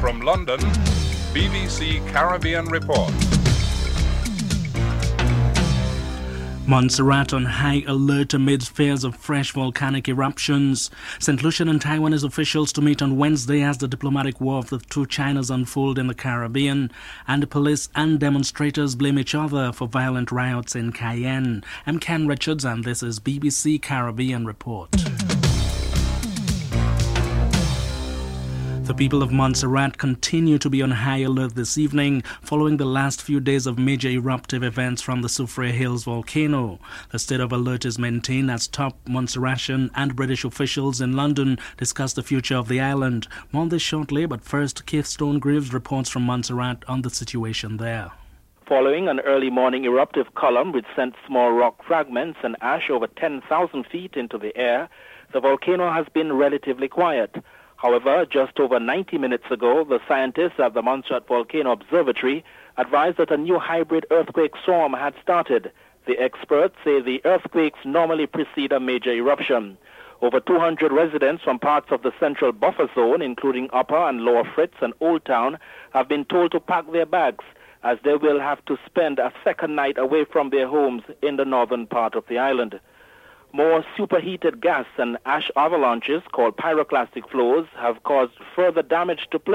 From London, BBC Caribbean Report. Montserrat on high alert amid fears of fresh volcanic eruptions. St. Lucia and Taiwanese officials to meet on Wednesday as the diplomatic war of the two Chinas unfold in the Caribbean, and the police and demonstrators blame each other for violent riots in Cayenne. I'm Ken Richards and this is BBC Caribbean Report. The people of Montserrat continue to be on high alert this evening following the last few days of major eruptive events from the Soufriere Hills volcano. The state of alert is maintained as top Montserratian and British officials in London discuss the future of the island. More on this shortly, but first, Keith Stonegreaves reports from Montserrat on the situation there. Following an early morning eruptive column which sent small rock fragments and ash over 10,000 feet into the air, the volcano has been relatively quiet. However, just over 90 minutes ago, the scientists at the Montserrat Volcano Observatory advised that a new hybrid earthquake storm had started. The experts say the earthquakes normally precede a major eruption. Over 200 residents from parts of the central buffer zone, including Upper and Lower Fritz and Old Town, have been told to pack their bags, as they will have to spend a second night away from their homes in the northern part of the island. More superheated gas and ash avalanches called pyroclastic flows have caused further damage to places.